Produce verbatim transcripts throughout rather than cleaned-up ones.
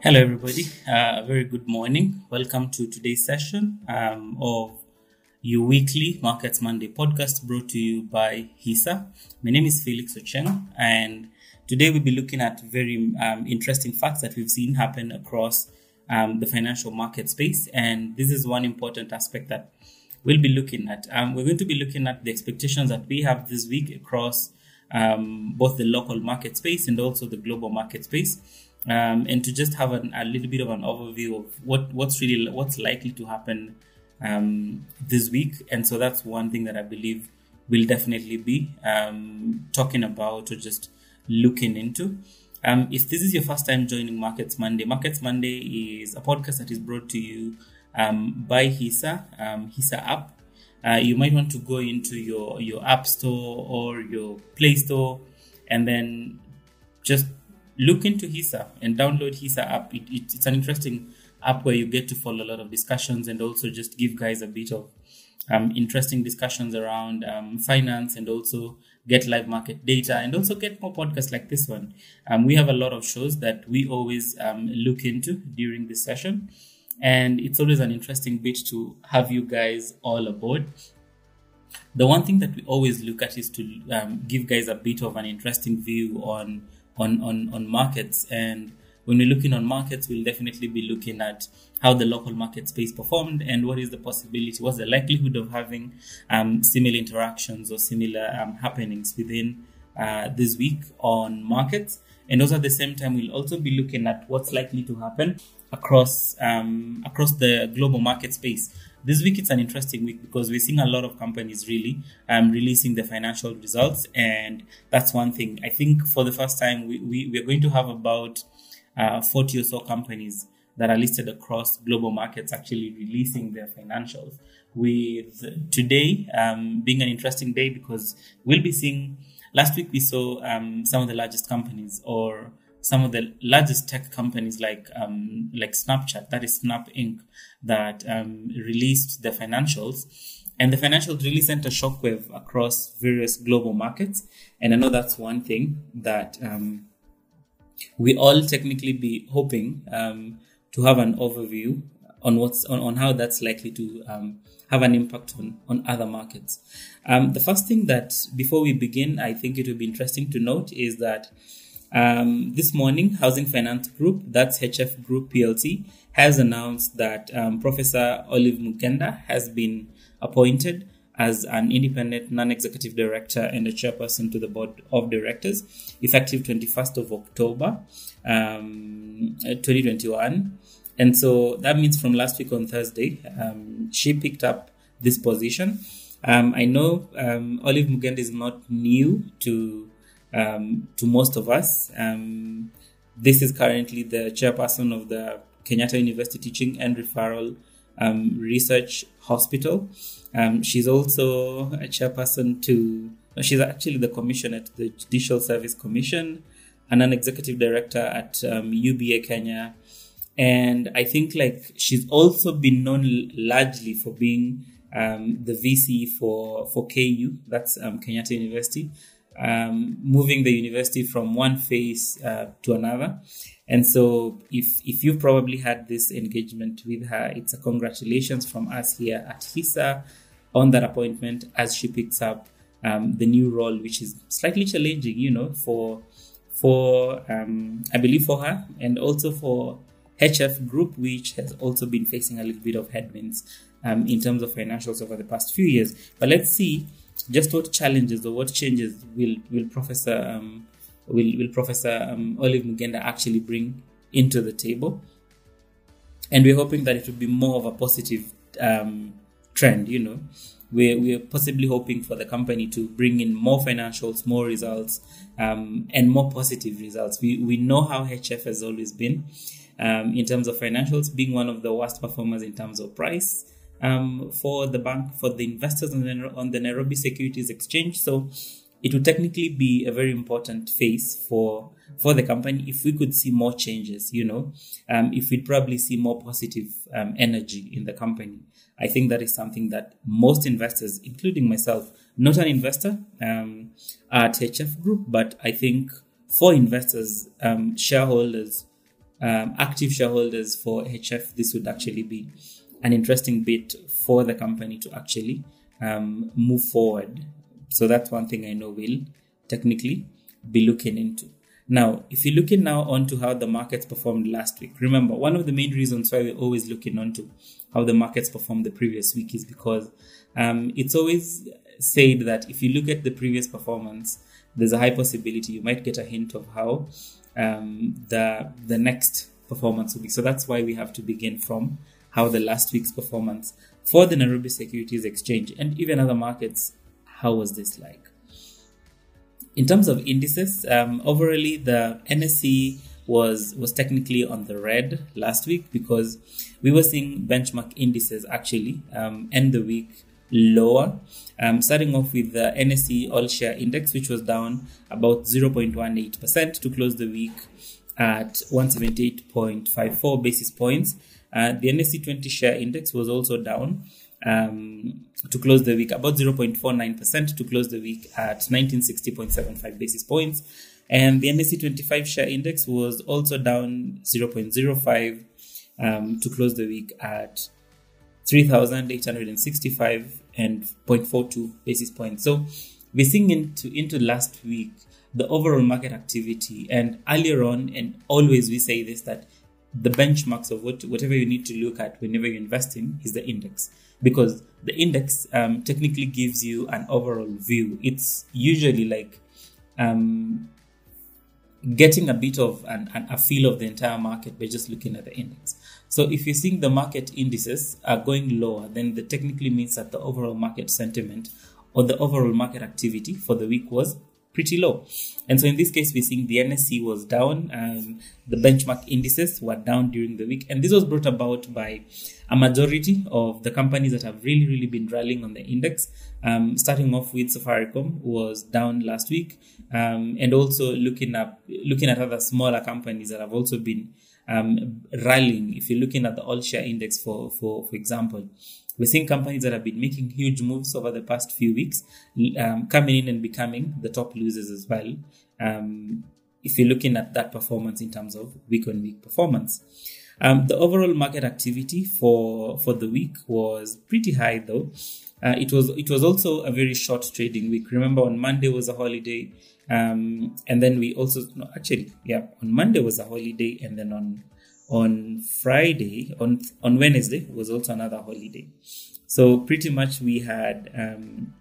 Hello, everybody. Uh, a very good morning. Welcome to today's session um, of your weekly Markets Monday podcast brought to you by HISA. My name is Felix Ocheng, and today we'll be looking at very um, interesting facts that we've seen happen across um, the financial market space. And this is one important aspect that we'll be looking at. Um, we're going to be looking at the expectations that we have this week across um, both the local market space and also the global market space. Um, and to just have an, a little bit of an overview of what, what's really what's likely to happen um, this week. And so that's one thing that I believe we'll definitely be um, talking about or just looking into. Um, if this is your first time joining Markets Monday, Markets Monday is a podcast that is brought to you um, by HISA, um, HISA app. Uh, you might want to go into your, your app store or your Play Store and then just look into HISA and download HISA app. It, it, it's an interesting app where you get to follow a lot of discussions and also just give guys a bit of um, interesting discussions around um, finance and also get live market data and also get more podcasts like this one. Um, we have a lot of shows that we always um, look into during this session. And it's always an interesting bit to have you guys all aboard. The one thing that we always look at is to um, give guys a bit of an interesting view on On, on, on markets. And when we're looking on markets, we'll definitely be looking at how the local market space performed and what is the possibility, what's the likelihood of having um, similar interactions or similar um, happenings within uh, this week on markets. And also at the same time, we'll also be looking at what's likely to happen across um, across the global market space. This week, it's an interesting week because we're seeing a lot of companies really um, releasing the financial results. And that's one thing. I think for the first time, we, we, we're going to have about uh, forty or so companies that are listed across global markets actually releasing their financials. With today um, being an interesting day because we'll be seeing, last week we saw um, some of the largest companies or some of the largest tech companies like um, like Snapchat, that is Snap Incorporated, that um, released the financials. And the financials really sent a shockwave across various global markets. And I know that's one thing that um, we all technically be hoping um, to have an overview on what's on, on how that's likely to um, have an impact on, on other markets. Um, the first thing that before we begin, I think it would be interesting to note is that Um, this morning, Housing Finance Group, that's H F Group P L C, has announced that um, Professor Olive Mukenda has been appointed as an independent non-executive director and a chairperson to the board of directors, effective twenty-first of October, um, twenty twenty-one. And so that means from last week on Thursday, um, she picked up this position. Um, I know um, Olive Mukenda is not new to Um, to most of us. Um, this is currently the chairperson of the Kenyatta University Teaching and Referral um, Research Hospital. Um, she's also a chairperson to, she's actually the commissioner at the Judicial Service Commission and an executive director at um, U B A Kenya. And I think like she's also been known largely for being um, the V C for, for K U, that's um, Kenyatta University. Um, moving the university from one phase uh, to another. And so if if you've probably had this engagement with her, it's a congratulations from us here at HISA on that appointment as she picks up um, the new role, which is slightly challenging, you know, for, for um, I believe for her and also for H F Group, which has also been facing a little bit of headwinds um, in terms of financials over the past few years. But let's see just what challenges or what changes will will Professor um, will will Professor um, Olive Mukenda actually bring into the table, and we're hoping that it will be more of a positive um, trend. You know, we're we're possibly hoping for the company to bring in more financials, more results, um, and more positive results. We we know how H F has always been um, in terms of financials, being one of the worst performers in terms of price. Um, for the bank, for the investors on the, on the Nairobi Securities Exchange. So it would technically be a very important phase for for the company if we could see more changes, you know, um, if we'd probably see more positive um, energy in the company. I think that is something that most investors, including myself, not an investor um, at H F Group, but I think for investors, um, shareholders, um, active shareholders for H F, this would actually be an interesting bit for the company to actually um, move forward. So that's one thing I know we'll technically be looking into. Now, if you're looking now onto how the markets performed last week, remember, one of the main reasons why we're always looking onto how the markets performed the previous week is because um, it's always said that if you look at the previous performance, there's a high possibility you might get a hint of how um, the the next performance will be. So that's why we have to begin from how the last week's performance for the Nairobi Securities Exchange and even other markets, how was this like? In terms of indices, um, overall, the N S E was was technically on the red last week because we were seeing benchmark indices actually um, end the week lower. Um, starting off with the N S E All Share Index, which was down about zero point one eight percent to close the week at one seventy-eight point five four basis points. Uh, the N S E twenty Share Index was also down um, to close the week about zero point four nine percent to close the week at nineteen sixty point seven five basis points. And the N S E twenty-five Share Index was also down zero point zero five um, to close the week at three thousand eight hundred sixty-five and zero point four two basis points. So we're seeing into, into last week, the overall market activity, and earlier on, and always we say this, that the benchmarks of what whatever you need to look at whenever you're investing is the index, because the index um, technically gives you an overall view. It's usually like um, getting a bit of an, an, a feel of the entire market by just looking at the index. So if you're seeing the market indices are going lower, then that technically means that the overall market sentiment or the overall market activity for the week was pretty low. And so in this case, we're seeing the N S E was down, and the benchmark indices were down during the week. And this was brought about by a majority of the companies that have really, really been rallying on the index. Um, starting off with Safaricom was down last week, um, and also looking at looking at other smaller companies that have also been um, rallying. If you're looking at the All Share Index, for for for example, we're seeing companies that have been making huge moves over the past few weeks, um, coming in and becoming the top losers as well. Um, if you're looking at that performance in terms of week-on-week performance. Um, the overall market activity for, for the week was pretty high, though. Uh, it was it was also a very short trading week. Remember, on Monday was a holiday, um, and then we also no, actually yeah on Monday was a holiday, and then on on Friday on on Wednesday was also another holiday. So pretty much we had um,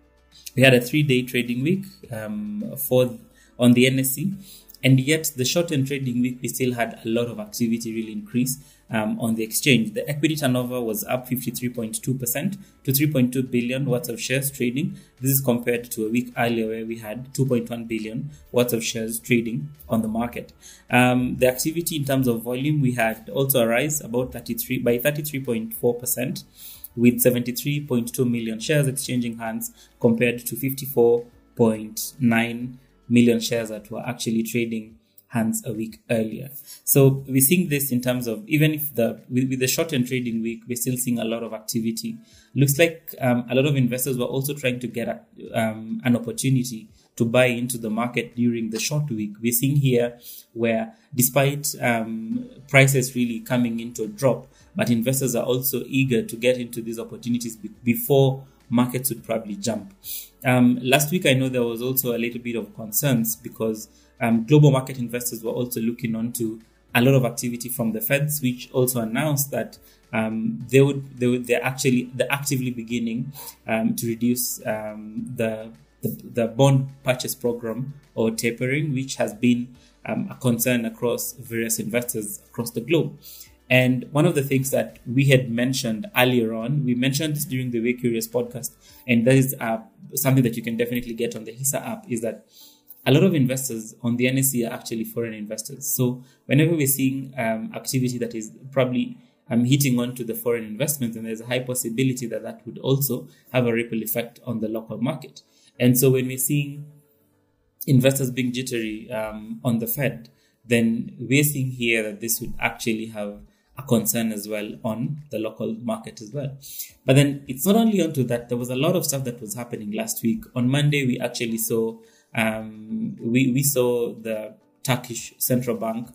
we had a three day trading week um, for on the N S E. And yet, the short-term trading week, we still had a lot of activity really increase um, on the exchange. The equity turnover was up fifty-three point two percent to three point two billion worth of shares trading. This is compared to a week earlier where we had two point one billion worth of shares trading on the market. Um, the activity in terms of volume, we had also a rise about thirty-three by thirty-three point four percent, with seventy-three point two million shares exchanging hands compared to fifty-four point nine million shares that were actually trading hands a week earlier. So we're seeing this in terms of, even if the with, with the short-term trading week, we're still seeing a lot of activity. Looks like um, a lot of investors were also trying to get a, um, an opportunity to buy into the market during the short week. We're seeing here where, despite um, prices really coming into a drop, but investors are also eager to get into these opportunities be- before markets would probably jump. Um, last week, I know there was also a little bit of concerns because um, global market investors were also looking onto a lot of activity from the Feds, which also announced that um, they would they would they're actually they're actively beginning um, to reduce um, the, the the bond purchase program or tapering, which has been um, a concern across various investors across the globe. And one of the things that we had mentioned earlier on, we mentioned this during the Way Curious podcast, and that is uh, something that you can definitely get on the HISA app, is that a lot of investors on the N S E are actually foreign investors. So whenever we're seeing um, activity that is probably um, hitting onto the foreign investments, and there's a high possibility that that would also have a ripple effect on the local market. And so when we're seeing investors being jittery um, on the Fed, then we're seeing here that this would actually have a concern as well on the local market as well. But then it's not only onto that, there was a lot of stuff that was happening last week. On Monday, we actually saw, um, we, we saw the Turkish central bank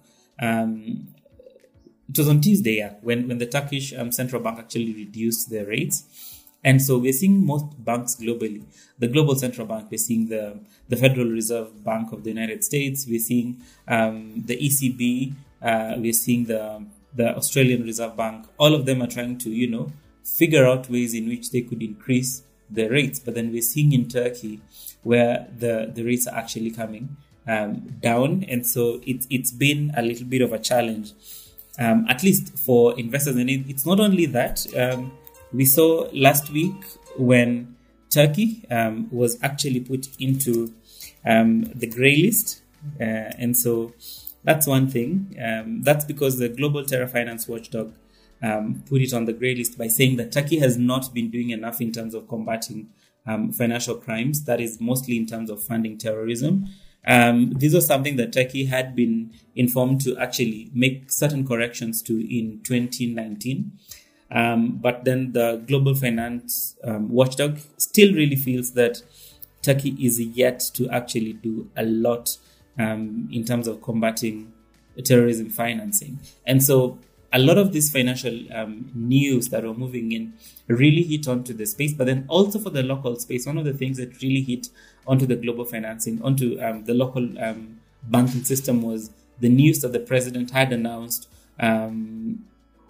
Um, it was on Tuesday, yeah, when, when the Turkish um, central bank actually reduced their rates. And so we're seeing most banks globally, the global central bank, we're seeing the, the Federal Reserve Bank of the United States, we're seeing um, the E C B, uh, we're seeing the, the Australian Reserve Bank. All of them are trying to, you know, figure out ways in which they could increase the rates. But then we're seeing in Turkey where the, the rates are actually coming um, down. And so it, it's been a little bit of a challenge, um, at least for investors. And it, it's not only that. Um, We saw last week when Turkey um, was actually put into um, the grey list. Uh, and so that's one thing. Um, that's because the Global Terror Finance Watchdog um, put it on the grey list by saying that Turkey has not been doing enough in terms of combating um, financial crimes. That is mostly in terms of funding terrorism. Um, this was something that Turkey had been informed to actually make certain corrections to in twenty nineteen. Um, but then the Global Finance um, Watchdog still really feels that Turkey is yet to actually do a lot um, in terms of combating terrorism financing. And so a lot of this financial um, news that were moving in really hit onto the space, but then also for the local space. One of the things that really hit onto the global financing, onto um, the local um, banking system was the news that the president had announced um,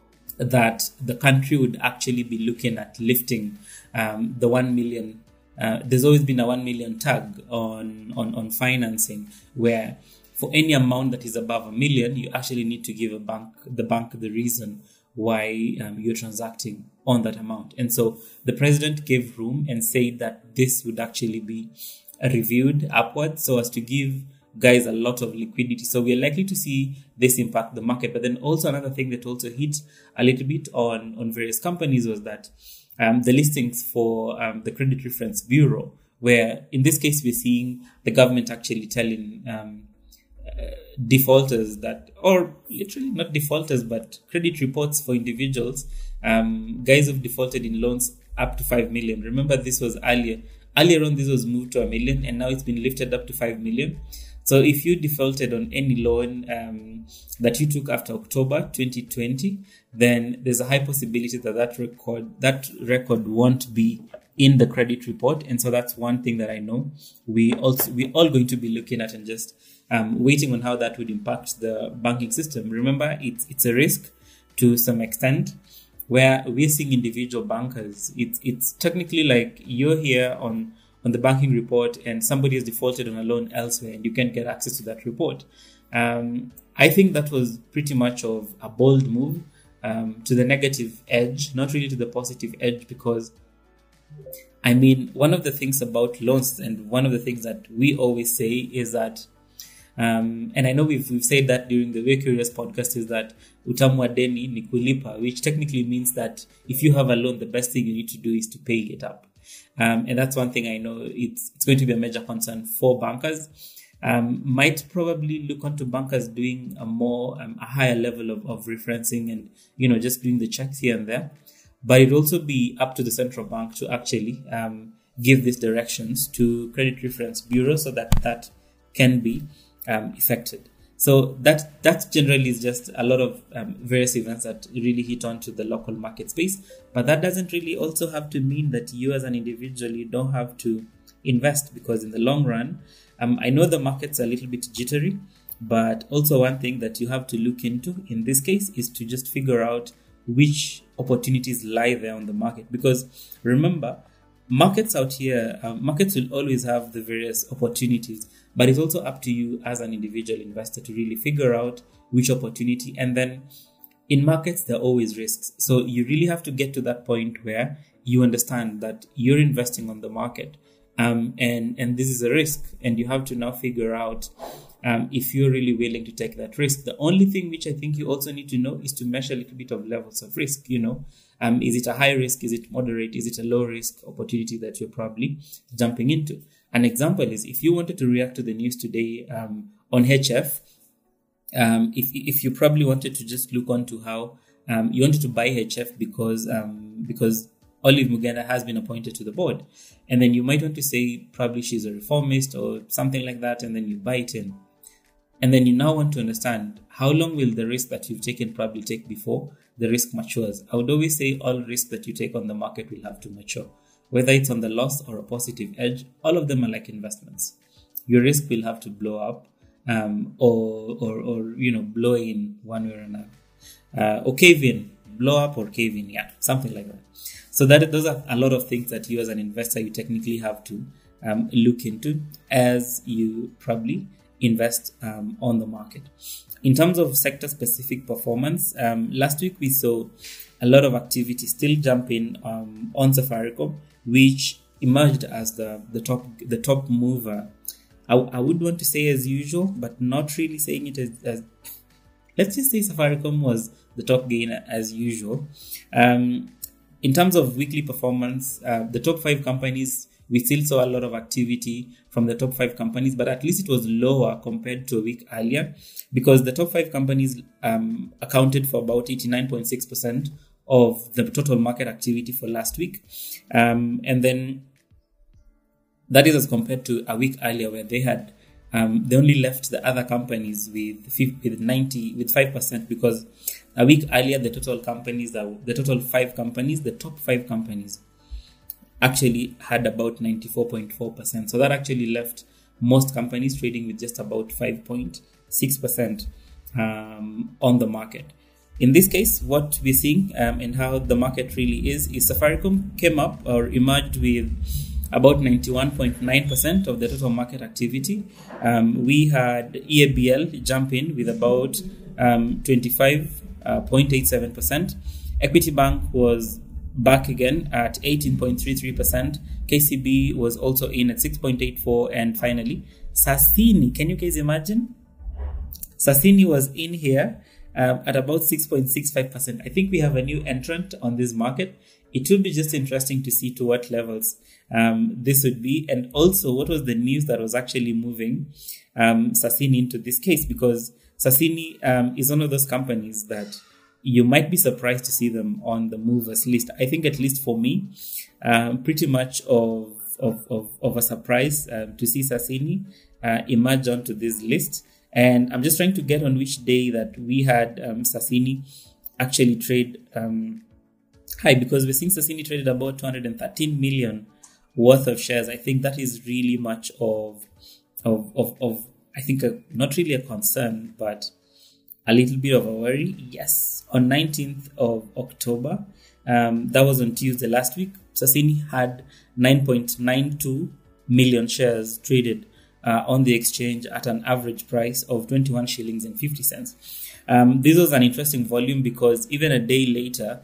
that the country would actually be looking at lifting um, the one million. Uh, there's always been a one million tag on, on, on financing, where for any amount that is above a million, you actually need to give a bank the bank the reason why um, you're transacting on that amount. And so the president gave room and said that this would actually be reviewed upwards so as to give guys a lot of liquidity. So we're likely to see this impact the market. But then also another thing that also hit a little bit on, on various companies was that um, the listings for um, the Credit Reference Bureau, where in this case we're seeing the government actually telling um, uh, defaulters that, or literally not defaulters, but credit reports for individuals, um, guys who've defaulted in loans up to five million. Remember, this was earlier. Earlier on, this was moved to a million, and now it's been lifted up to five million. So if you defaulted on any loan um, that you took after October twenty twenty, then there's a high possibility that that record that record won't be in the credit report. And so that's one thing that I know we also we all going to be looking at and just um, waiting on how that would impact the banking system. Remember, it's it's a risk to some extent, where we're seeing individual bankers. It's it's technically like you're here on. on the banking report and somebody has defaulted on a loan elsewhere and you can't get access to that report. Um, I think that was pretty much of a bold move um, to the negative edge, not really to the positive edge, because I mean, one of the things about loans and one of the things that we always say is that, um, and I know we've, we've said that during the We're Curious podcast, is that utamu wa deni ni kulipa, which technically means that if you have a loan, the best thing you need to do is to pay it up. Um, and that's one thing I know it's it's going to be a major concern for bankers. Um, might probably look onto bankers doing a more um, a higher level of, of referencing and, you know, just doing the checks here and there. But it'll also be up to the central bank to actually um, give these directions to Credit Reference Bureau so that that can be um, effected. So that that generally is just a lot of um, various events that really hit onto the local market space. But that doesn't really also have to mean that you as an individual, you don't have to invest, because in the long run, um, I know the market's a little bit jittery, but also one thing that you have to look into in this case is to just figure out which opportunities lie there on the market. Because remember, markets out here, um, markets will always have the various opportunities. But it's also up to you as an individual investor to really figure out which opportunity. And then in markets, there are always risks. So you really have to get to that point where you understand that you're investing on the market. Um, and, and this is a risk. And you have to now figure out um, if you're really willing to take that risk. The only thing which I think you also need to know is to measure a little bit of levels of risk. You know, um, is it a high risk? Is it moderate? Is it a low risk opportunity that you're probably jumping into? An example is if you wanted to react to the news today um, on H F, um, if if you probably wanted to just look on to how um, you wanted to buy H F because um, because Olive Mugenda has been appointed to the board, and then you might want to say probably she's a reformist or something like that, and then you buy it in. And then you now want to understand how long will the risk that you've taken probably take before the risk matures. I would always say all risk that you take on the market will have to mature. Whether it's on the loss or a positive edge, all of them are like investments. Your risk will have to blow up um, or, or, or, you know, blow in one way or another. Uh, or cave in, blow up or cave in, yeah, something like that. So that those are a lot of things that you as an investor, you technically have to um, look into as you probably invest um, on the market. In terms of sector-specific performance, um, last week we saw a lot of activity still jumping um, on Safaricom, which emerged as the, the top the top mover. I, I would want to say as usual, but not really saying it as, as let's just say Safaricom was the top gainer as usual. Um, in terms of weekly performance, uh, the top five companies, we still saw a lot of activity from the top five companies, but at least it was lower compared to a week earlier, because the top five companies um, accounted for about eighty-nine point six percent of the total market activity for last week. Um, and then that is as compared to a week earlier where they had, um, they only left the other companies with with ninety, with five percent, because a week earlier, the total companies, the total five companies, the top five companies actually had about ninety-four point four percent. So that actually left most companies trading with just about five point six percent um, on the market. In this case, what we're seeing um, and how the market really is, is Safaricom came up or emerged with about ninety-one point nine percent of the total market activity. Um, we had E A B L jump in with about um, twenty-five point eight seven percent. Equity Bank was back again at eighteen point three three percent. K C B was also in at six point eight four. And finally, Sasini, can you guys imagine? Sasini was in here um, at about six point six five percent. I think we have a new entrant on this market. It will be just interesting to see to what levels um, this would be. And also, what was the news that was actually moving um, Sasini into this case? Because Sasini um, is one of those companies that you might be surprised to see them on the movers list. I think, at least for me, um, pretty much of of, of, of a surprise um, to see Sasini uh, emerge onto this list. And I'm just trying to get on which day that we had um, Sasini actually trade um, high, because we're seeing Sasini traded about two hundred thirteen million worth of shares. I think that is really much of, of, of, of I think, a, not really a concern, but a little bit of a worry. Yes, on nineteenth of October, um, that was on Tuesday last week, Sasini had nine point nine two million shares traded uh, on the exchange at an average price of twenty-one shillings and fifty cents. Um, this was an interesting volume because even a day later,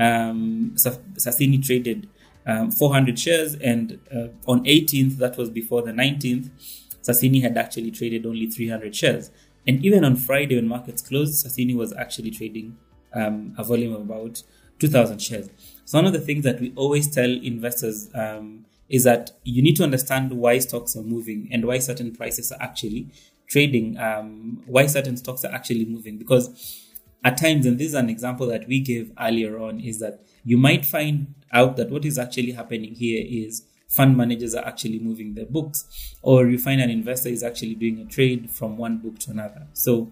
um, Sasini traded um, four hundred shares, and uh, on eighteenth, that was before the nineteenth, Sasini had actually traded only three hundred shares. And even on Friday, when markets closed, Sasini was actually trading um, a volume of about two thousand shares. So one of the things that we always tell investors um, is that you need to understand why stocks are moving and why certain prices are actually trading, um, why certain stocks are actually moving. Because at times, and this is an example that we gave earlier on, is that you might find out that what is actually happening here is fund managers are actually moving their books, or you find an investor is actually doing a trade from one book to another. So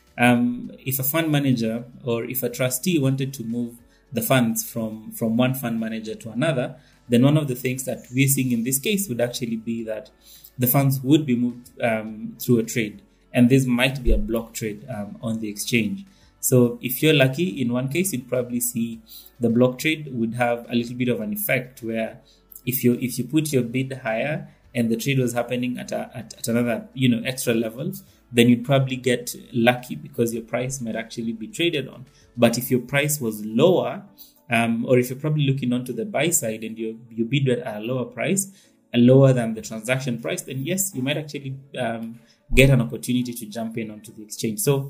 um, if a fund manager or if a trustee wanted to move the funds from, from one fund manager to another, then one of the things that we're seeing in this case would actually be that the funds would be moved um, through a trade. And this might be a block trade um, on the exchange. So if you're lucky, in one case, you'd probably see the block trade would have a little bit of an effect where If you if you put your bid higher and the trade was happening at a, at, at another you know extra level, then you'd probably get lucky because your price might actually be traded on. But if your price was lower, um, or if you're probably looking onto the buy side and you you bid at a lower price, and lower than the transaction price, then yes, you might actually um, get an opportunity to jump in onto the exchange. So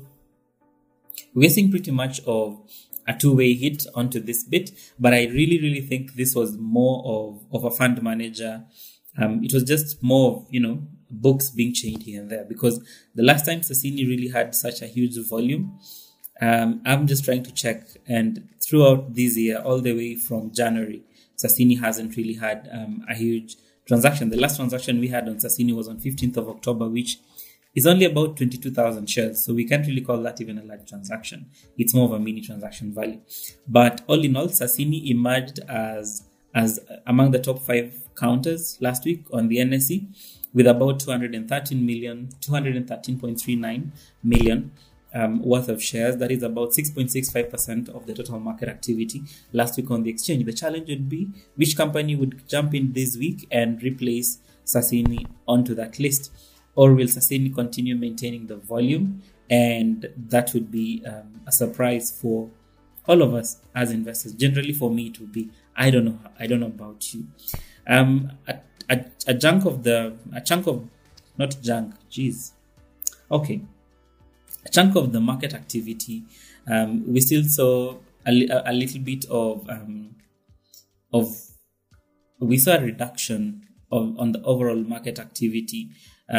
we're seeing pretty much of a two-way hit onto this bit, but I really, really think this was more of, of a fund manager. Um, it was just more of, you know, books being changed here and there, because the last time Sasini really had such a huge volume, um, I'm just trying to check, and throughout this year, all the way from January, Sasini hasn't really had um, a huge transaction. The last transaction we had on Sasini was on fifteenth of October, which It's only about twenty-two thousand shares, so we can't really call that even a large transaction. It's more of a mini transaction value. But all in all, Sasini emerged as as among the top five counters last week on the N S E with about two hundred thirteen million, two hundred thirteen point three nine million um, worth of shares. That is about six point six five percent of the total market activity last week on the exchange. The challenge would be which company would jump in this week and replace Sasini onto that list, or will Sasini continue maintaining the volume? And that would be um, a surprise for all of us as investors. Generally, for me, it would be, I don't know, I don't know about you. Um, a, a, a chunk of the, a chunk of, not junk, geez. Okay. A chunk of the market activity, um, we still saw a, a little bit of, um, of, we saw a reduction of, on the overall market activity,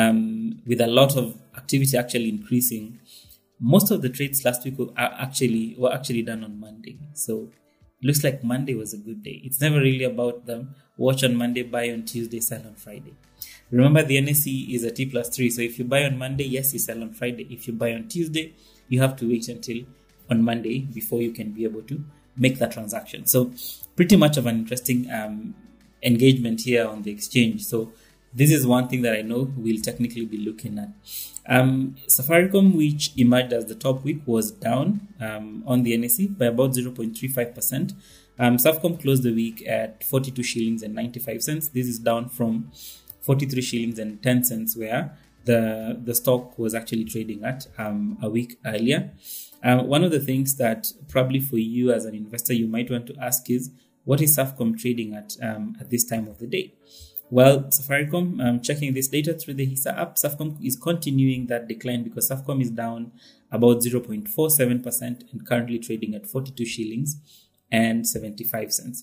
um, with a lot of activity actually increasing. Most of the trades last week were actually, were actually done on Monday. So it looks like Monday was a good day. It's never really about them. Watch on Monday, buy on Tuesday, sell on Friday. Remember, the N S E is a T plus three. So if you buy on Monday, yes, you sell on Friday. If you buy on Tuesday, you have to wait until on Monday before you can be able to make that transaction. So pretty much of an interesting um, engagement here on the exchange. So this is one thing that I know we'll technically be looking at. Um, Safaricom, which emerged as the top week, was down um, on the N S E by about zero point three five percent. Um, Safcom closed the week at forty-two shillings and ninety-five cents. This is down from forty-three shillings and ten cents where the, the stock was actually trading at um, a week earlier. Uh, one of the things that probably for you as an investor, you might want to ask is, what is Safcom trading at um, at this time of the day? Well, Safaricom, um, checking this data through the HISA app, Safcom is continuing that decline because Safcom is down about zero point four seven percent and currently trading at forty-two shillings and seventy-five cents.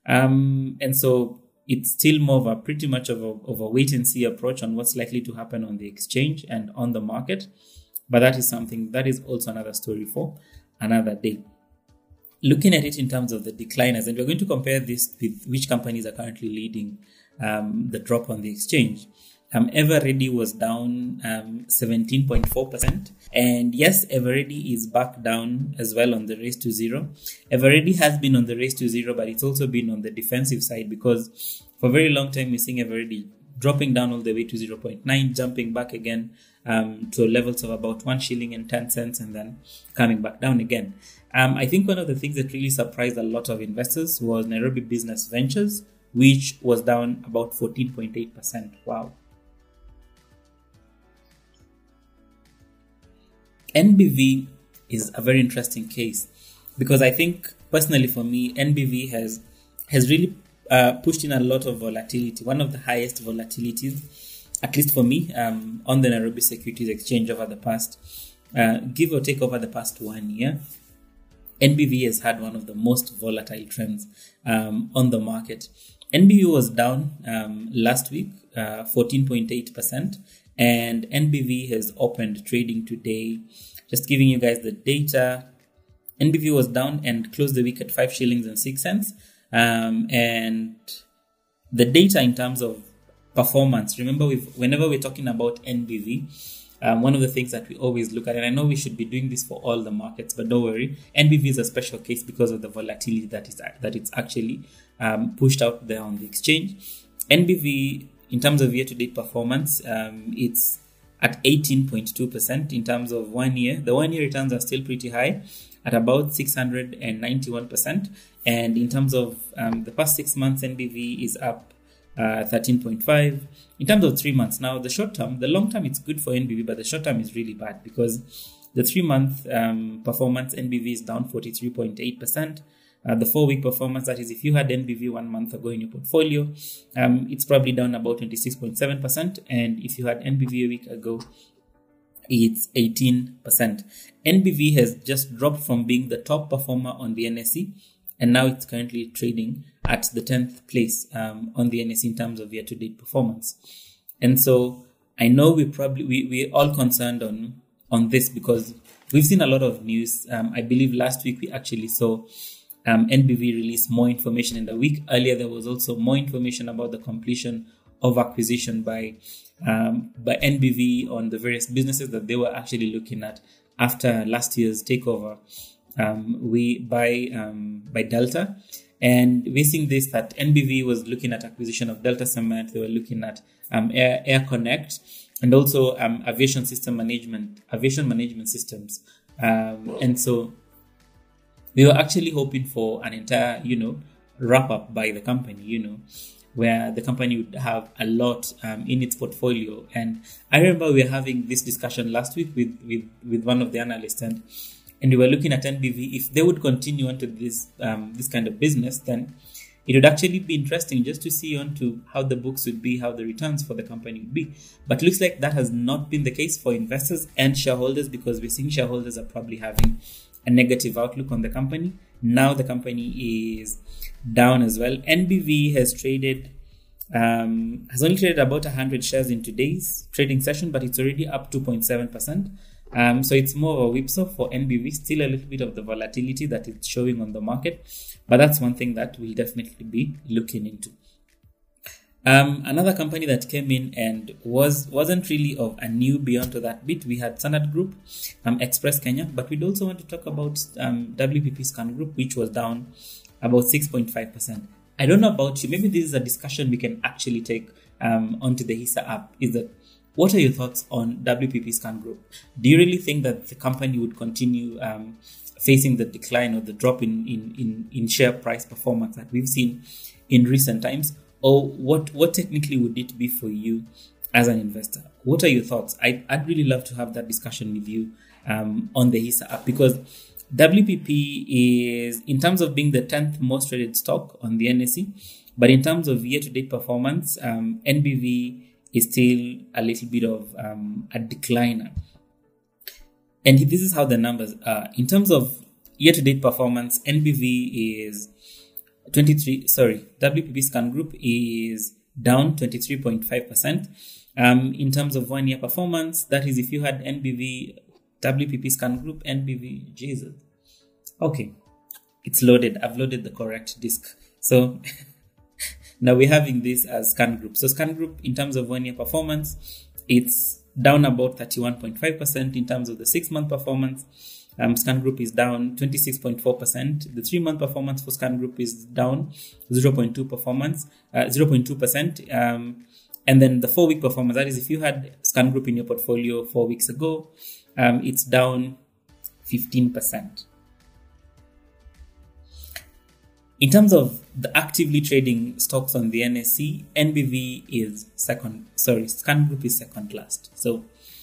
Um, and so it's still more of a pretty much of a, of a wait and see approach on what's likely to happen on the exchange and on the market. But that is something that is also another story for another day. Looking at it in terms of the decliners, and we're going to compare this with which companies are currently leading um, the drop on the exchange. Um, Everready was down um, seventeen point four percent. And yes, Everready is back down as well on the race to zero. Everready has been on the race to zero, but it's also been on the defensive side because for a very long time, we're seeing Everready dropping down all the way to zero point nine, jumping back again um, to levels of about one shilling and ten cents, and then coming back down again. Um, I think one of the things that really surprised a lot of investors was Nairobi Business Ventures, which was down about fourteen point eight percent. Wow. N B V is a very interesting case because I think personally for me, N B V has has really uh, pushed in a lot of volatility, one of the highest volatilities, at least for me, um, on the Nairobi Securities Exchange over the past, uh, give or take over the past one year. N B V has had one of the most volatile trends um, on the market. N B V was down um, last week, uh, fourteen point eight percent. And N B V has opened trading today. Just giving you guys the data. N B V was down and closed the week at five shillings and six cents. Um, and the data in terms of performance, remember, we've, whenever we're talking about N B V, um, one of the things that we always look at, and I know we should be doing this for all the markets, but don't worry, N B V is a special case because of the volatility that is that it's actually um, pushed out there on the exchange. N B V, in terms of year-to-date performance, um, it's at eighteen point two percent. In terms of one year, the one-year returns are still pretty high at about six hundred ninety-one percent. And in terms of um, the past six months, N B V is up uh, thirteen point five. In terms of three months, now the short term, the long term, it's good for N B V, but the short term is really bad because the three-month um, performance, N B V is down forty-three point eight percent. Uh, the four-week performance, that is, if you had N B V one month ago in your portfolio, um, it's probably down about twenty-six point seven percent. And if you had N B V a week ago, it's eighteen percent. N B V has just dropped from being the top performer on the N S E, and now it's currently trading at the tenth place um, on the N S E in terms of year-to-date performance. And so I know we probably, we, we're all concerned on, on this because we've seen a lot of news. Um, I believe last week we actually saw Um, N B V released more information in the week. Earlier, there was also more information about the completion of acquisition by um, by N B V on the various businesses that they were actually looking at after last year's takeover um, we by um, by Delta. And we're seeing this, that N B V was looking at acquisition of Delta Cement. They were looking at um, Air, Air Connect, and also um, aviation system management, aviation management systems. Um, and so we were actually hoping for an entire, you know, wrap up by the company, you know, where the company would have a lot um, in its portfolio. And I remember we were having this discussion last week with, with, with one of the analysts, and and we were looking at N B V. If they would continue onto this um, this kind of business, then it would actually be interesting just to see onto how the books would be, how the returns for the company would be. But it looks like that has not been the case for investors and shareholders, because we're seeing shareholders are probably having a negative outlook on the company. Now the company is down as well. N B V has traded, um, has only traded about one hundred shares in today's trading session, but it's already up two point seven percent. Um, so it's more of a whipsaw for N B V, still a little bit of the volatility that it's showing on the market. But that's one thing that we'll definitely be looking into. Um, another company that came in and was, wasn't really of a newbie onto that bit, we had Standard Group, um, Express Kenya, but we'd also want to talk about um, W P P Scan Group, which was down about six point five percent. I don't know about you, maybe this is a discussion we can actually take um, onto the HISA app, is that what are your thoughts on W P P Scan Group? Do you really think that the company would continue um, facing the decline or the drop in, in, in, in share price performance that we've seen in recent times? Or what, what technically would it be for you as an investor? What are your thoughts? I, I'd really love to have that discussion with you um, on the HISA app, because W P P is, in terms of being the tenth most traded stock on the N S E, but in terms of year-to-date performance, um, N B V is still a little bit of um, a decliner. And this is how the numbers are. In terms of year-to-date performance, N B V is twenty-three, sorry, W P P Scan Group is down twenty-three point five percent. Um, in terms of one-year performance, that is if you had N B V, W P P Scan Group, N B V, Jesus. Okay, it's loaded. I've loaded the correct disk. So now we're having this as Scan Group. So Scan Group, in terms of one-year performance, it's down about thirty-one point five percent. In terms of the six-month performance, um, Scan Group is down twenty-six point four percent. The three-month performance for Scan Group is down zero point two performance, uh, zero point two percent. Um, and then the four-week performance, that is if you had Scan Group in your portfolio four weeks ago, um, it's down fifteen percent. In terms of the actively trading stocks on the N S E, N B V is second, sorry, Scan Group is second last. So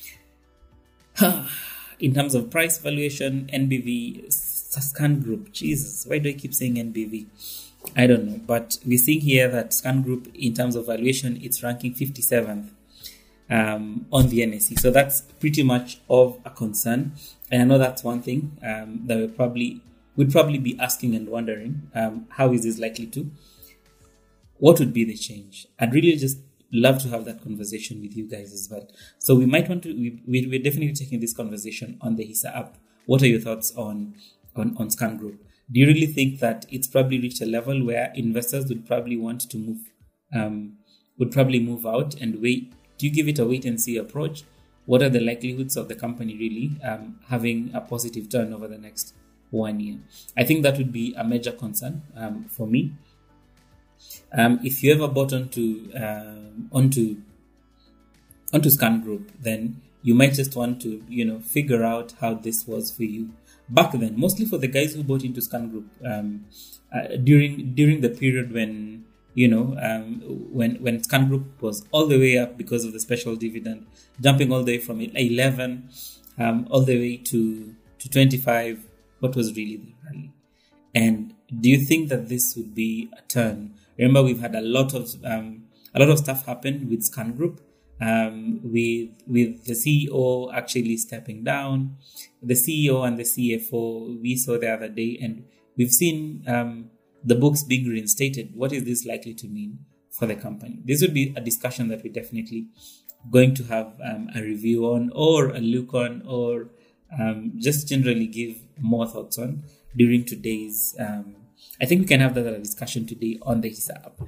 in terms of price valuation, N B V, Scan Group, Jesus, why do I keep saying N B V? I don't know, but we're seeing here that Scan Group, in terms of valuation, it's ranking fifty-seventh um, on the N S E. So that's pretty much of a concern. And I know that's one thing um, that we're probably We'd probably be asking and wondering, um, how is this likely to? What would be the change? I'd really just love to have that conversation with you guys as well. So we might want to, we, we, we're definitely taking this conversation on the HISA app. What are your thoughts on, on, on Scan Group? Do you really think that it's probably reached a level where investors would probably want to move, um, would probably move out and wait? Do you give it a wait and see approach? What are the likelihoods of the company really um, having a positive turn over the next one year? I think that would be a major concern um, for me. Um, if you ever bought onto um, onto onto Scan Group, then you might just want to you know figure out how this was for you back then. Mostly for the guys who bought into Scan Group um, uh, during during the period when you know um, when when Scan Group was all the way up because of the special dividend, jumping all the way from eleven um, all the way to to twenty-five. What was really the rally? And do you think that this would be a turn? Remember, we've had a lot of um, a lot of stuff happen with Scan Group, um, with with the C E O actually stepping down, the C E O and the C F O we saw the other day, and we've seen um, the books being reinstated. What is this likely to mean for the company? This would be a discussion that we're definitely going to have um, a review on, or a look on, or Um, just generally give more thoughts on during today's um, I think we can have that discussion today on the HISA app.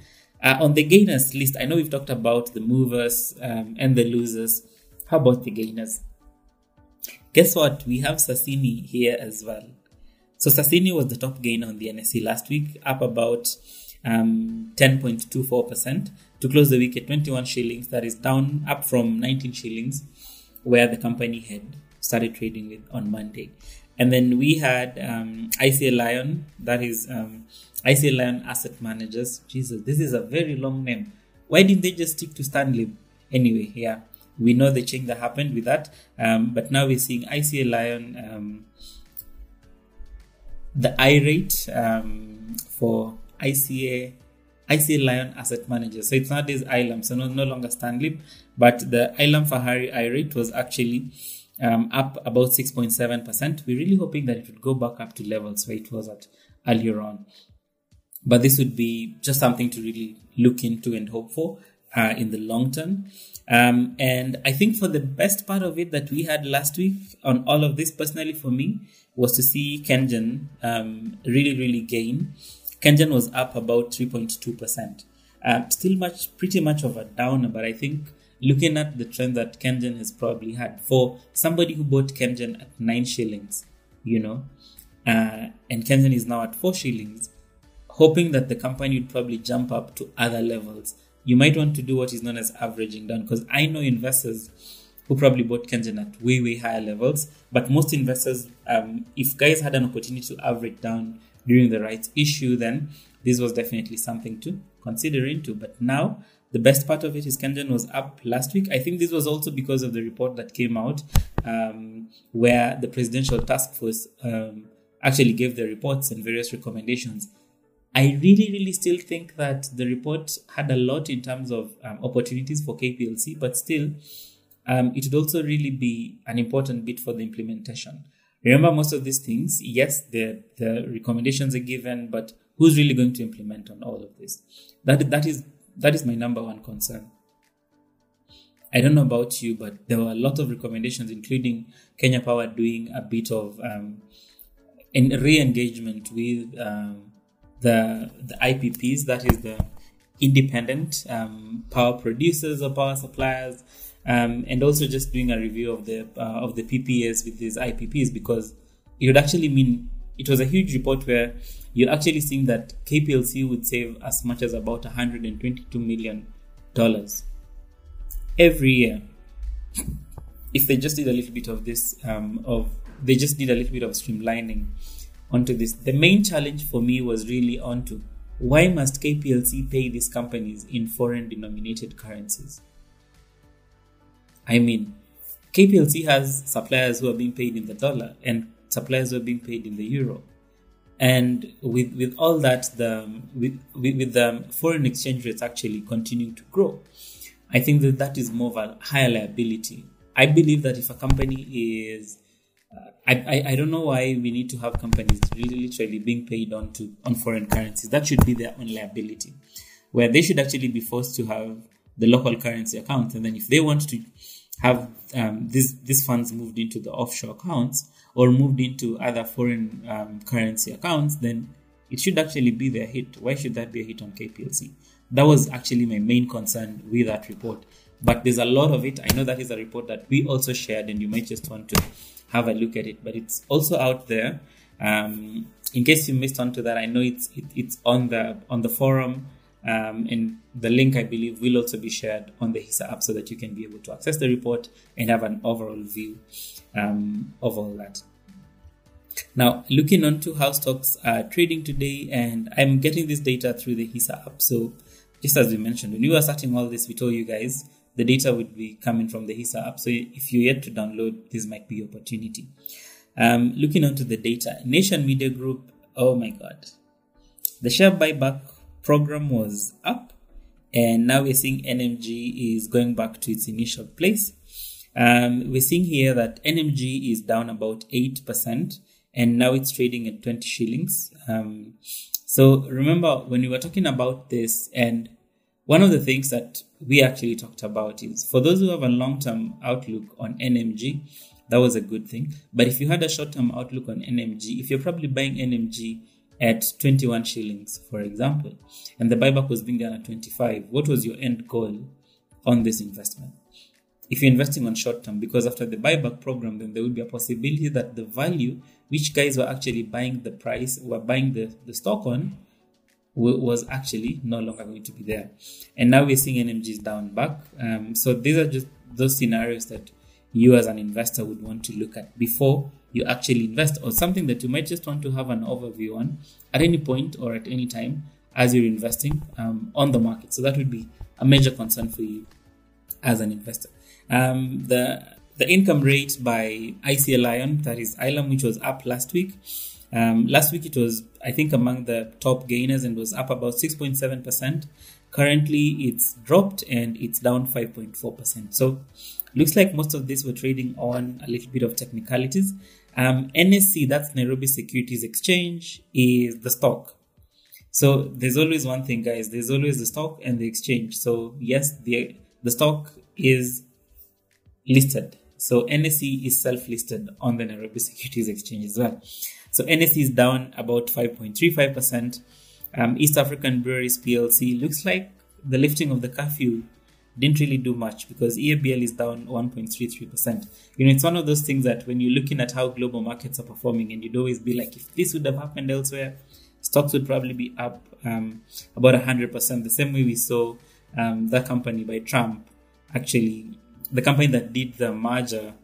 Uh, on the gainers list, I know we've talked about the movers um, and the losers. How about the gainers? Guess what? We have Sasini here as well. So Sasini was the top gainer on the N S E last week, up about um, ten point two four percent to close the week at twenty-one shillings. That is down, up from nineteen shillings, where the company had started trading with on Monday. And then we had um, I C A Lion, that is um, I C A Lion Asset Managers. Jesus, this is a very long name. Why didn't they just stick to Stanley? Anyway, yeah, we know the change that happened with that. Um, but now we're seeing I C A Lion, um, the I rate um, for I C A I C A Lion Asset Managers. So it's not this I L A M, so no, no longer Stanley, but the I L A M Fahari I rate was actually Um, up about six point seven percent. We're really hoping that it would go back up to levels where it was at earlier on. But this would be just something to really look into and hope for uh, in the long term. Um, and I think for the best part of it that we had last week on all of this, personally for me, was to see KenGen um, really, really gain. KenGen was up about three point two percent. Uh, still much, pretty much of a downer, but I think looking at the trend that KenGen has probably had, for somebody who bought KenGen at nine shillings, you know, uh, and KenGen is now at four shillings, hoping that the company would probably jump up to other levels. You might want to do what is known as averaging down, because I know investors who probably bought KenGen at way, way higher levels, but most investors, um, if guys had an opportunity to average down during the rights issue, then this was definitely something to consider into. But now, the best part of it is KenGen was up last week. I think this was also because of the report that came out um, where the Presidential Task Force um, actually gave the reports and various recommendations. I really, really still think that the report had a lot in terms of um, opportunities for K P L C, but still, um, it would also really be an important bit for the implementation. Remember, most of these things, yes, the, the recommendations are given, but who's really going to implement on all of this? That That is That is my number one concern. I don't know about you, but there were a lot of recommendations, including Kenya Power doing a bit of um, in re-engagement with um, the the I P Ps, that is the independent um, power producers or power suppliers, um, and also just doing a review of the uh, of the P P As with these I P Ps, because it would actually mean it was a huge report where you're actually seeing that K P L C would save as much as about one hundred twenty-two million dollars every year if they just did a little bit of this, um, of they just did a little bit of streamlining onto this. The main challenge for me was really onto why must K P L C pay these companies in foreign denominated currencies? I mean, K P L C has suppliers who are being paid in the dollar and suppliers who are being paid in the euro. And with, with all that, the with, with, with the foreign exchange rates actually continuing to grow, I think that that is more of a higher liability. I believe that if a company is, uh, I, I I don't know why we need to have companies really literally being paid on to on foreign currencies. That should be their own liability, where they should actually be forced to have the local currency accounts, and then if they want to have um, this these funds moved into the offshore accounts or moved into other foreign um, currency accounts, then it should actually be their hit. Why should that be a hit on K P L C? That was actually my main concern with that report. But there's a lot of it. I know that is a report that we also shared, and you might just want to have a look at it. But it's also out there. Um, in case you missed onto that, I know it's it, it's on the on the forum, um, and the link, I believe, will also be shared on the HISA app so that you can be able to access the report and have an overall view um, of all that. Now, looking on to how stocks are trading today, and I'm getting this data through the HISA app. So just as we mentioned, when we were starting all this, we told you guys the data would be coming from the HISA app. So if you're yet to download, this might be your opportunity. Um, looking onto the data, Nation Media Group, oh my God. The share buyback program was up, and now we're seeing N M G is going back to its initial place. Um, we're seeing here that N M G is down about eight percent, and now it's trading at twenty shillings. Um, so remember when we were talking about this, and one of the things that we actually talked about is for those who have a long-term outlook on N M G, that was a good thing. But if you had a short-term outlook on N M G, if you're probably buying N M G at twenty-one shillings, for example, and the buyback was being done at twenty-five, what was your end goal on this investment? If you're investing on short term, because after the buyback program, then there will be a possibility that the value which guys were actually buying the price, were buying the, the stock on, was actually no longer going to be there. And now we're seeing N M Gs down back. Um, so these are just those scenarios that you as an investor would want to look at before you actually invest, or something that you might just want to have an overview on at any point or at any time as you're investing um, on the market. So that would be a major concern for you as an investor. Um, the the income rate by I C L Ion, that is I L A M, which was up last week. Um, last week it was, I think, among the top gainers and was up about six point seven percent. Currently it's dropped and it's down five point four percent. So looks like most of this were trading on a little bit of technicalities. Um, N S C, that's Nairobi Securities Exchange, is the stock. So there's always one thing, guys. There's always the stock and the exchange. So yes, the the stock is listed. So N S C is self-listed on the Nairobi Securities Exchange as well. So N S C is down about five point three five percent. Um, East African Breweries P L C, looks like the lifting of the curfew didn't really do much, because E A B L is down one point three three percent. You know, it's one of those things that when you're looking at how global markets are performing, and you'd always be like, if this would have happened elsewhere, stocks would probably be up um, about one hundred percent. The same way we saw um, that company by Trump, actually, the company that did the merger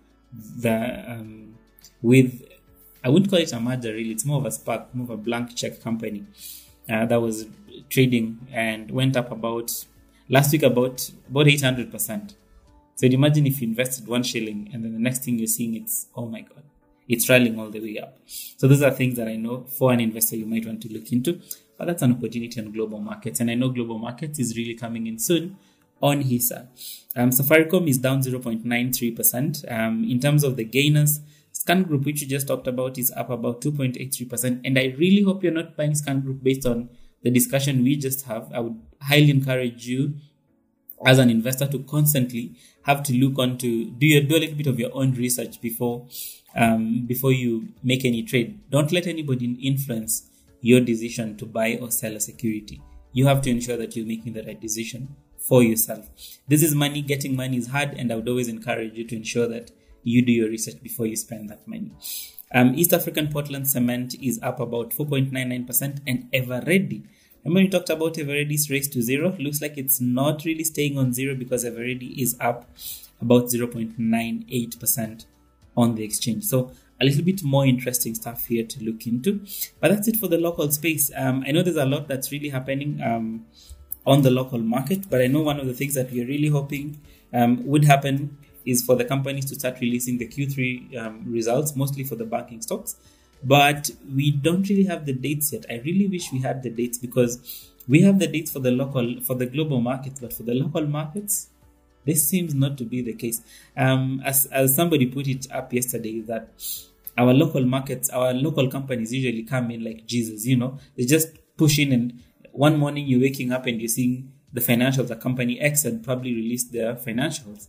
the um, with, I wouldn't call it a merger really, it's more of a SPAC, more of a blank check company uh, that was trading and went up about, last week about, about eight hundred percent. So you'd imagine if you invested one shilling and then the next thing you're seeing, it's, oh my God, it's rallying all the way up. So those are things that I know for an investor you might want to look into, but that's an opportunity on global markets. And I know global markets is really coming in soon on HISA. Um, Safaricom is down zero point nine three percent. Um, in terms of the gainers, Scan Group, which you just talked about, is up about two point eight three percent. And I really hope you're not buying Scan Group based on the discussion we just have. I would highly encourage you as an investor to constantly have to look on to do, your, do a little bit of your own research before um, before you make any trade. Don't let anybody influence your decision to buy or sell a security. You have to ensure that you're making the right decision for yourself. This is money. Getting money is hard, and I would always encourage you to ensure that you do your research before you spend that money. Um, East African Portland Cement is up about four point nine nine percent, and Everready. Remember we talked about Eveready's race to zero? Looks like it's not really staying on zero, because Everready is up about zero point nine eight percent on the exchange. So a little bit more interesting stuff here to look into. But that's it for the local space. Um, I know there's a lot that's really happening um, on the local market, but I know one of the things that we are really hoping um, would happen is for the companies to start releasing the Q three um, results, mostly for the banking stocks. But we don't really have the dates yet. I really wish we had the dates, because we have the dates for the local, for the global markets, but for the local markets, this seems not to be the case. Um, as, as somebody put it up yesterday, that our local markets, our local companies usually come in like Jesus, you know, they just push in, and one morning you're waking up and you're seeing the financials. The company X had probably released their financials.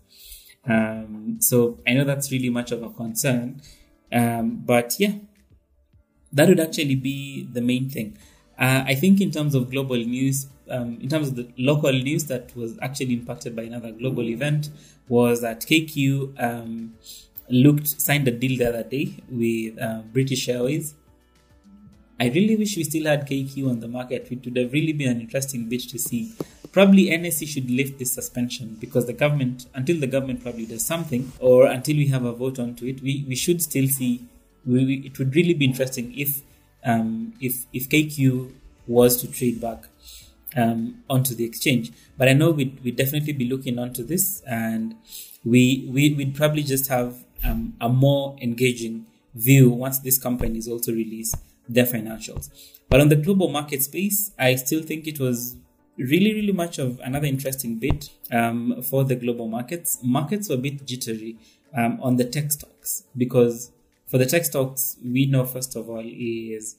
Um, so I know that's really much of a concern. Um, but yeah, that would actually be the main thing. Uh, I think in terms of global news, um, in terms of the local news that was actually impacted by another global event, was that K Q um, looked signed a deal the other day with uh, British Airways. I really wish we still had K Q on the market. It would have really been an interesting bit to see. Probably N S C should lift this suspension, because the government, until the government probably does something, or until we have a vote onto it, we, we should still see. We, we, it would really be interesting if um, if if K Q was to trade back um, onto the exchange. But I know we'd, we'd definitely be looking onto this, and we, we, we'd probably just have um, a more engaging view once these companies also release their financials. But on the global market space, I still think it was really, really much of another interesting bit um, for the global markets. Markets were a bit jittery um, on the tech stocks, because for the tech stocks, we know, first of all, is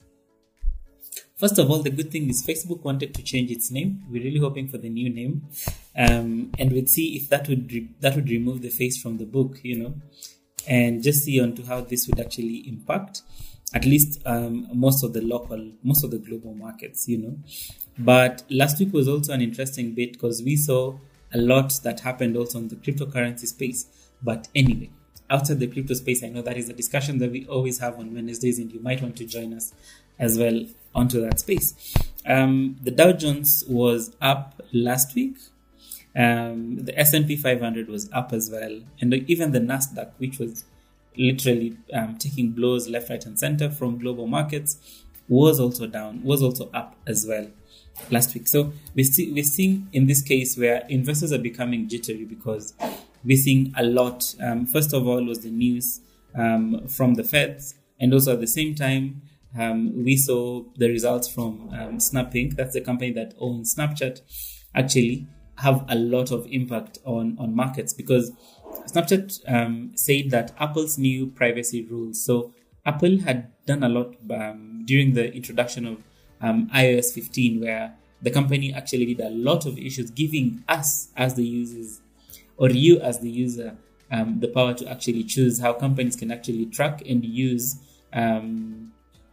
First of all, the good thing is Facebook wanted to change its name. We're really hoping for the new name, um, and we'd see if that would re- that would remove the face from the book, you know, and just see onto how this would actually impact. at least um, most of the local, most of the global markets, you know. But last week was also an interesting bit because we saw a lot that happened also in the cryptocurrency space. But anyway, outside the crypto space, I know that is a discussion that we always have on Wednesdays, and you might want to join us as well onto that space. Um, the Dow Jones was up last week. Um, the S and P five hundred was up as well. And even the Nasdaq, which was literally um, taking blows left, right, and center from global markets, was also down, was also up as well last week. So we see, we're seeing in this case where investors are becoming jittery because we're seeing a lot. Um, first of all was the news um, from the Feds. And also at the same time, um, we saw the results from um, Snap Incorporated. That's the company that owns Snapchat, actually have a lot of impact on, on markets because Snapchat um, said that Apple's new privacy rules. So Apple had done a lot um, during the introduction of um, i O S fifteen, where the company actually did a lot of issues, giving us as the users or you as the user um, the power to actually choose how companies can actually track and use um,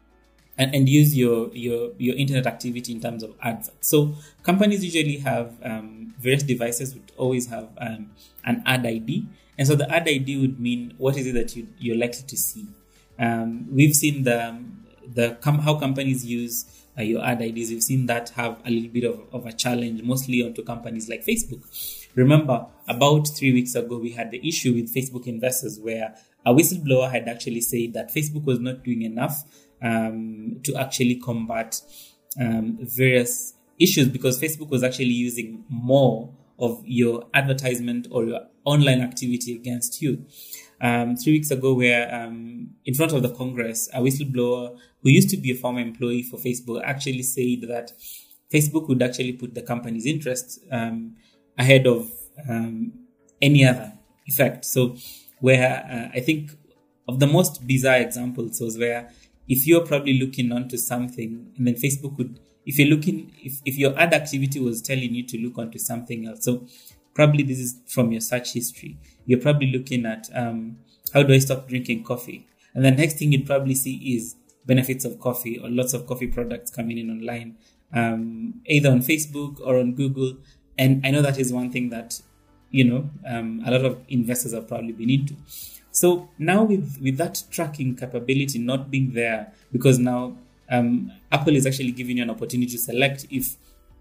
and, and use your, your your internet activity in terms of ads. So companies usually have um, various devices would always have um, an ad I D. And so the ad I D would mean what is it that you, you're likely to see. Um, we've seen the, the com- how companies use uh, your ad I Ds. We've seen that have a little bit of, of a challenge, mostly onto companies like Facebook. Remember, about three weeks ago, we had the issue with Facebook investors where a whistleblower had actually said that Facebook was not doing enough um, to actually combat um, various issues because Facebook was actually using more of your advertisement or your online activity against you. Um, three weeks ago, where um, in front of the Congress, a whistleblower who used to be a former employee for Facebook actually said that Facebook would actually put the company's interests um, ahead of um, any other effect. So where uh, I think of the most bizarre examples was where if you're probably looking onto something and then Facebook would, if you're looking, if, if your ad activity was telling you to look onto something else. So probably this is from your search history. You're probably looking at um, how do I stop drinking coffee? And the next thing you'd probably see is benefits of coffee or lots of coffee products coming in online, um, either on Facebook or on Google. And I know that is one thing that, you know, um, a lot of investors have probably been into. So now with, with that tracking capability not being there, because now um, Apple is actually giving you an opportunity to select if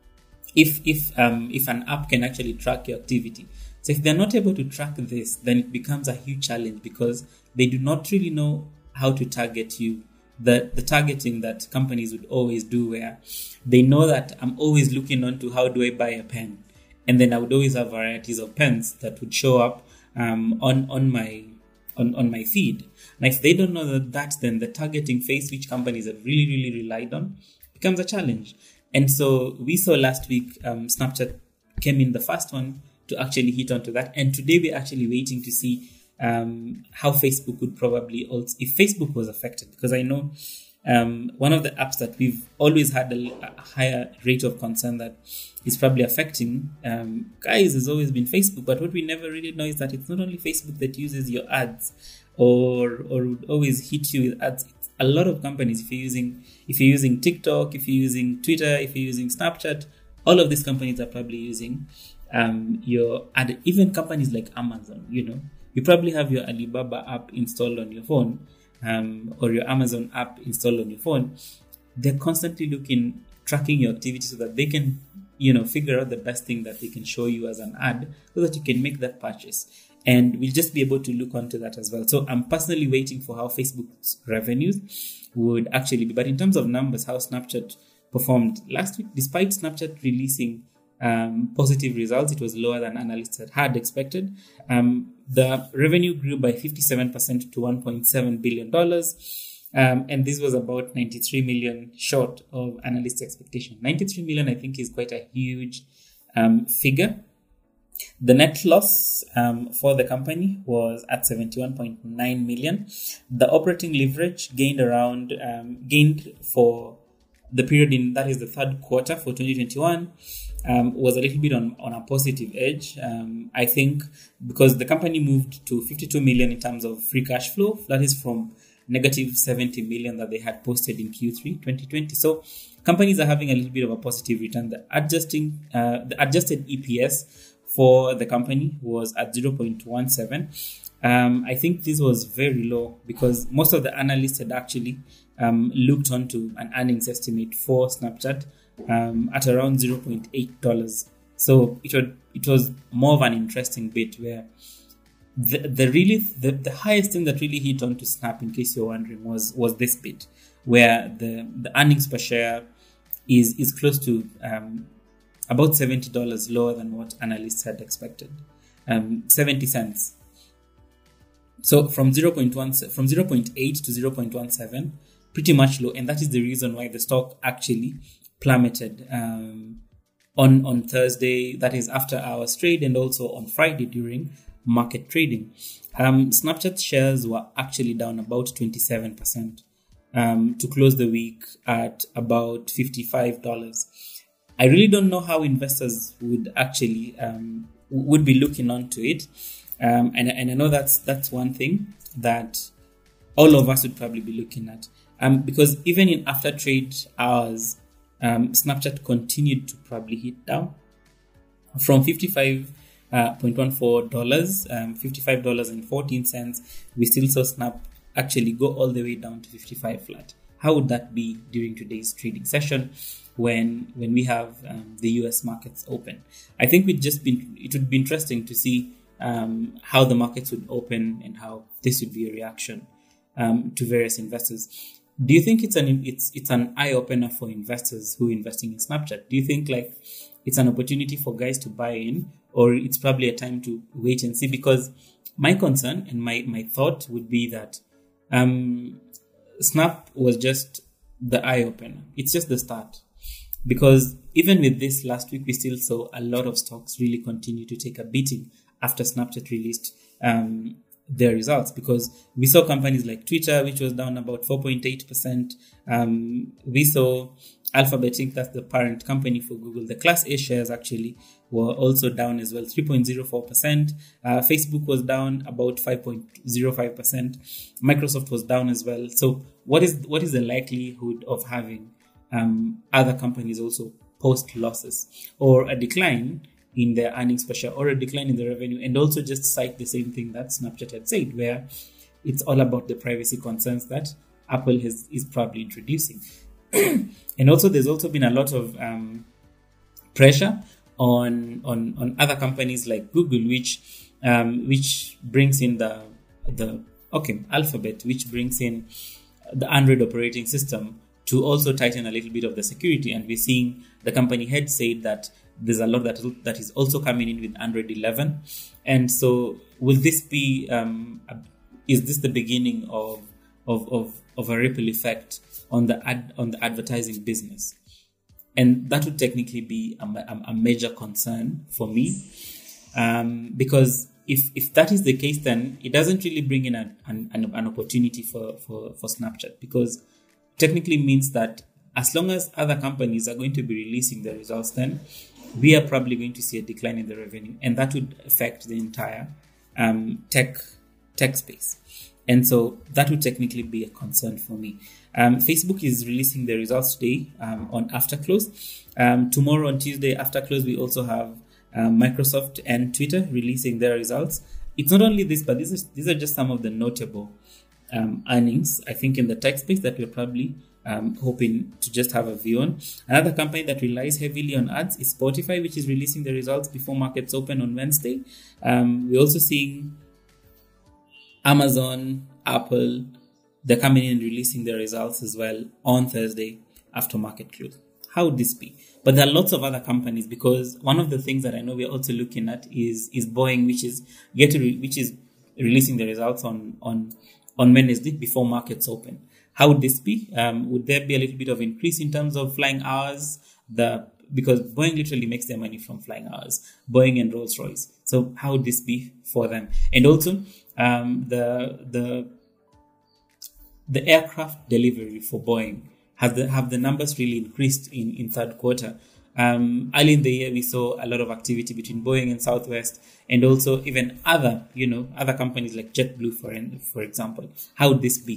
if if um, if an app can actually track your activity. So if they're not able to track this, then it becomes a huge challenge because they do not really know how to target you. The, the targeting that companies would always do, where they know that I'm always looking on to how do I buy a pen. And then I would always have varieties of pens that would show up um, on, on my on, on my feed. And if they don't know that, that, then the targeting phase, which companies have really, really relied on, becomes a challenge. And so we saw last week, um, Snapchat came in the first one to actually hit onto that. And today we're actually waiting to see um, how Facebook would probably also, if Facebook was affected, because I know um, one of the apps that we've always had a, a higher rate of concern that is probably affecting um, guys has always been Facebook. But what we never really know is that it's not only Facebook that uses your ads or or would always hit you with ads. It's a lot of companies. If you're using if you're using TikTok, if you're using Twitter, if you're using Snapchat, all of these companies are probably using um, your ad. Even companies like Amazon, you know, you probably have your Alibaba app installed on your phone um, or your Amazon app installed on your phone. They're constantly looking, tracking your activity so that they can, you know, figure out the best thing that they can show you as an ad so that you can make that purchase. And we'll just be able to look onto that as well. So I'm personally waiting for how Facebook's revenues would actually be. But in terms of numbers, how Snapchat performed last week, despite Snapchat releasing um, positive results, it was lower than analysts had expected. Um, the revenue grew by fifty-seven percent to one point seven billion dollars. Um, and this was about ninety-three million short of analysts' expectation. ninety-three million, I think, is quite a huge um, figure. The net loss um, for the company was at seventy-one point nine million. The operating leverage gained around um, gained for the period in that is the third quarter for twenty twenty-one um, was a little bit on, on a positive edge. Um, I think because the company moved to fifty-two million in terms of free cash flow. That is from negative seventy million that they had posted in Q three twenty twenty. So companies are having a little bit of a positive return. The adjusting, uh, the adjusted E P S for the company was at zero point one seven. Um, I think this was very low because most of the analysts had actually um, looked onto an earnings estimate for Snapchat um, at around zero point eight dollars. So it was it was more of an interesting bit where the the really the, the highest thing that really hit onto Snap, in case you're wondering, was was this bit where the, the earnings per share is is close to um, about seventy dollars lower than what analysts had expected, um, seventy cents. So from zero point one from zero point eight to zero point one seven, pretty much low, and that is the reason why the stock actually plummeted um, on on Thursday. That is after hours trade, and also on Friday during market trading. Um, Snapchat shares were actually down about twenty-seven percent um, to close the week at about fifty-five dollars. I really don't know how investors would actually um, would be looking onto it. Um, and, and I know that's that's one thing that all of us would probably be looking at. Um, because even in after trade hours, um, Snapchat continued to probably hit down from fifty-five point one four dollars, um, fifty-five dollars and fourteen cents. We still saw Snap actually go all the way down to fifty-five flat. How would that be during today's trading session when when we have um, the U S markets open? I think we'd just been it would be interesting to see Um, how the markets would open and how this would be a reaction um, to various investors. Do you think it's an it's it's an eye opener for investors who are investing in Snapchat? Do you think like it's an opportunity for guys to buy in, or it's probably a time to wait and see? Because my concern and my my thought would be that um, Snap was just the eye opener. It's just the start. Because even with this last week, we still saw a lot of stocks really continue to take a beating after Snapchat released um, their results, because we saw companies like Twitter, which was down about four point eight percent. Um, we saw Alphabet, I think that's the parent company for Google. The Class A shares actually were also down as well, three point zero four percent. Uh, Facebook was down about five point zero five percent. Microsoft was down as well. So what is what is the likelihood of having um, other companies also post losses or a decline in their earnings per share, or a decline in the revenue, and also just cite the same thing that Snapchat had said, where it's all about the privacy concerns that Apple has, is probably introducing. And also there's also been a lot of um, pressure on, on on other companies like Google, which um, which brings in the the okay Alphabet, which brings in the Android operating system to also tighten a little bit of the security. And we're seeing the company head said that there's a lot that that is also coming in with Android eleven. And so will this be, um, is this the beginning of, of, of, of a ripple effect on the ad, on the advertising business? And that would technically be a, a, a major concern for me. Um, because if, if that is the case, then it doesn't really bring in a, an, an opportunity for, for, for Snapchat, because technically means that as long as other companies are going to be releasing their results, then we are probably going to see a decline in the revenue, and that would affect the entire um, tech tech space. And so that would technically be a concern for me. Um, Facebook is releasing their results today um, on after close. Um, tomorrow on Tuesday after close, we also have um, Microsoft and Twitter releasing their results. It's not only this, but these are, these are just some of the notable um, earnings, I think, in the tech space that we're probably Um, hoping to just have a view on. Another company that relies heavily on ads is Spotify, which is releasing the results before markets open on Wednesday. Um, we're also seeing Amazon, Apple, they're coming in and releasing their results as well on Thursday after market close. How would this be? But there are lots of other companies, because one of the things that I know we're also looking at is is Boeing, which is get to re- which is releasing the results on on on Wednesday before markets open. How would this be? Um, would there be a little bit of increase in terms of flying hours? The because Boeing literally makes their money from flying hours, Boeing and Rolls-Royce. So how would this be for them? And also um, the the the aircraft delivery for Boeing, have the have the numbers really increased in, in third quarter? Um, early in the year, we saw a lot of activity between Boeing and Southwest, and also even other, you know, other companies like JetBlue, for for example. How would this be?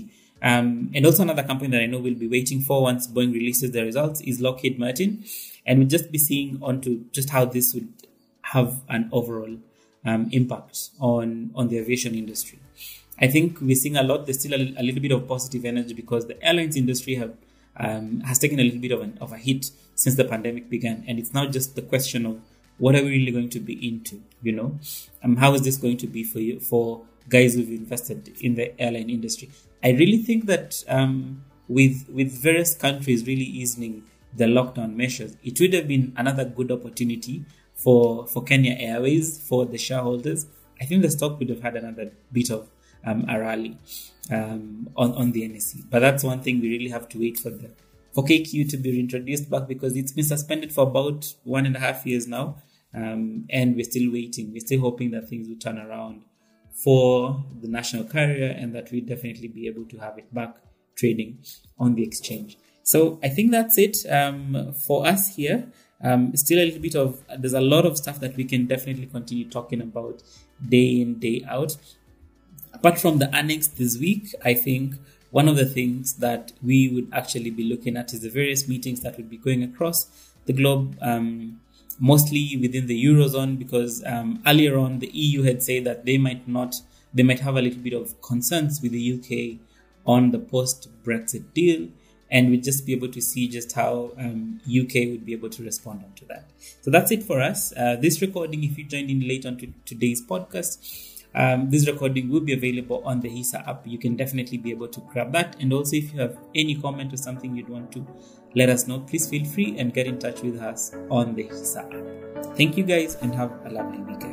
Um, and also another company that I know we'll be waiting for once Boeing releases their results is Lockheed Martin. And we'll just be seeing onto just how this would have an overall um, impact on, on the aviation industry. I think we're seeing a lot. There's still a, a little bit of positive energy because the airlines industry have um, has taken a little bit of, an, of a hit since the pandemic began. And it's now just the question of what are we really going to be into, you know? Um, how is this going to be for you, for guys who've invested in the airline industry? I really think that um, with with various countries really easing the lockdown measures, it would have been another good opportunity for, for Kenya Airways, for the shareholders. I think the stock would have had another bit of um, a rally um, on, on the N S E. But that's one thing we really have to wait for the for K Q to be reintroduced back, because it's been suspended for about one and a half years now. Um, and we're still waiting. We're still hoping that things will turn around for the national carrier and that we'll definitely be able to have it back trading on the exchange. So I think that's it um, for us here. Um, still a little bit of, there's a lot of stuff that we can definitely continue talking about day in, day out. Apart from the earnings this week, I think one of the things that we would actually be looking at is the various meetings that would be going across the globe, um, mostly within the Eurozone, because um, earlier on the E U had said that they might not, they might have a little bit of concerns with the U K on the post-Brexit deal, and we'd just be able to see just how um, U K would be able to respond onto that. So that's it for us. Uh, this recording, if you joined in late on to today's podcast, um, this recording will be available on the HISA app. You can definitely be able to grab that. And also, if you have any comment or something you'd want to let us know, please feel free and get in touch with us on the HISA app. Thank you guys and have a lovely weekend.